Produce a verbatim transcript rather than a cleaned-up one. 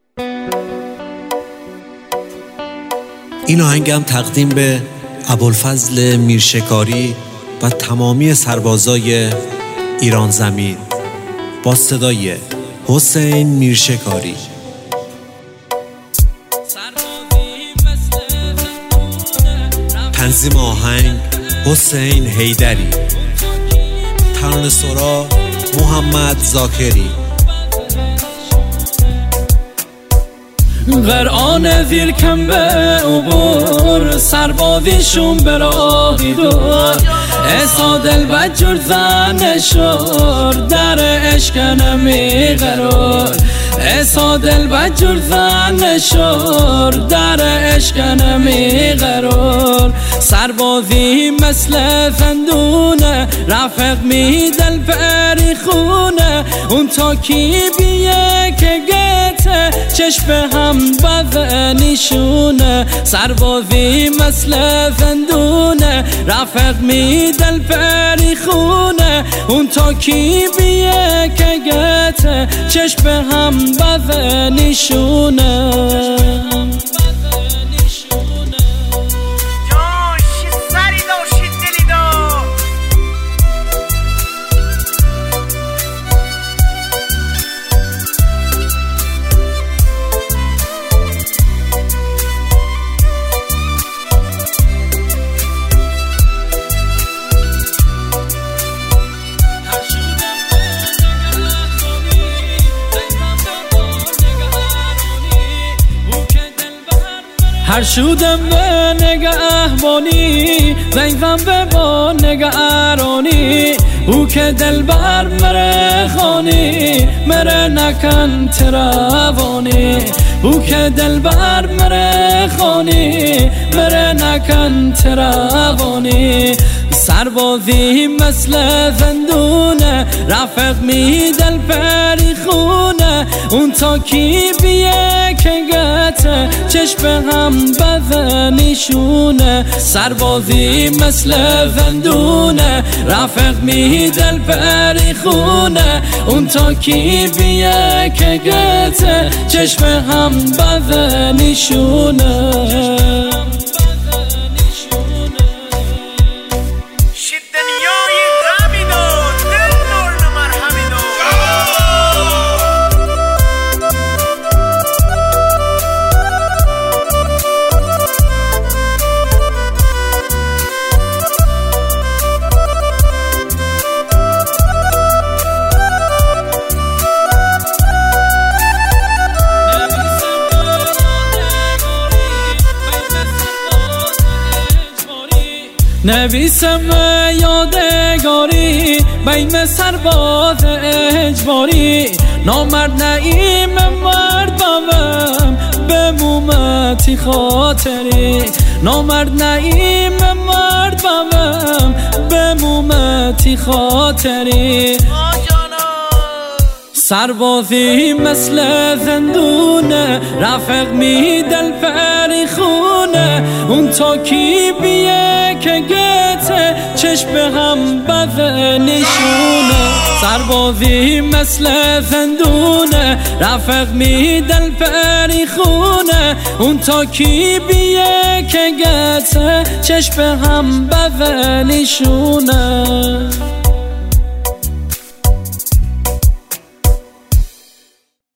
این آهنگم تقدیم به ابوالفضل میرشکاری و تمامی سربازای ایران زمین با صدای حسین میرشکاری. تنظیم آهنگ حسین حیدری. ترانه سرا محمد زاکری. قرآن ویرکم به عبور سربازیشون به راهی دور ایسا دل بجور زن شور در عشق نمی قرار ایسا دل بجور زن شور در عشق نمی قرار سربازی مثل زندونه رفق می دل پری خونه اون تا کی بیه که گته چشم هم بزنیشونه سربازی مثل زندونه رفق می دل پری خونه اون تا کی بیه که گته چشم هم بزنیشونه. هر شودم به نگهبانی زنگم به با نگهرانی او که دل بر مره خانی مره نکن تروانی او که دل بر مره خانی مره نکن تروانی سربازی مثل زندونه رفق می دل پری خونه اون تا کی بیه که گته چشم هم بزنیشونه سربازی مثل زندونه رفق می دل پری خونه اون تا کی بیه که گته چشم هم بزنیشونه. نویسم یادگاری بین سرباز اجباری نامرد نعیم مرد بوم به مومتی خاطری نامرد نعیم مرد بوم به مومتی خاطری سربازی مثل زندونه رفق می دل پری خونه اون تا کی بیه که گته چشم هم بزنیشونه سربازی مثل زندونه رفق می دل پری خونه اون تا کی بیه که گته چشم هم بزنیشونه.